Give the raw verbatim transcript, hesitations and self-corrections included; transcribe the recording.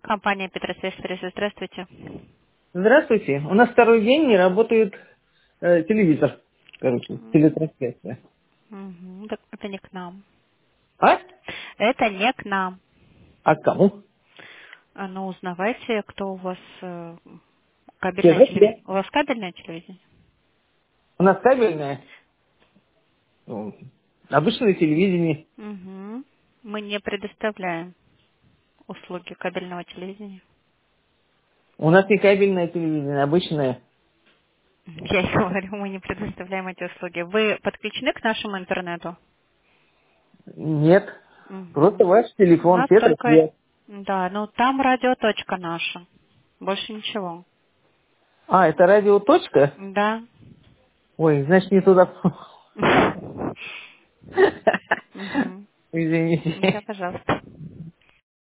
Компания Петросвязь Сервис. Здравствуйте. Здравствуйте. У нас второй день не работает э, телевизор. Короче, телетрансляция. Мгм. Так это не к нам. А? Это не к нам. А к кому? А, Ну, узнавайте, кто у вас э, кабельное ТВ? телевидение. У вас кабельное телевидение? У нас кабельное. ну, Обычное телевидение. Угу. Мы не предоставляем услуги кабельного телевидения. У нас не кабельное телевидение, обычное. Я и говорю, мы не предоставляем эти услуги. Вы подключены к нашему интернету? Нет. Просто Угу. ваш У телефон, нас только... Петросвязь. Да, ну там радиоточка наша. Больше ничего. А, это радио точка? Да. Ой, значит не туда. Угу. Да, Извините. пожалуйста.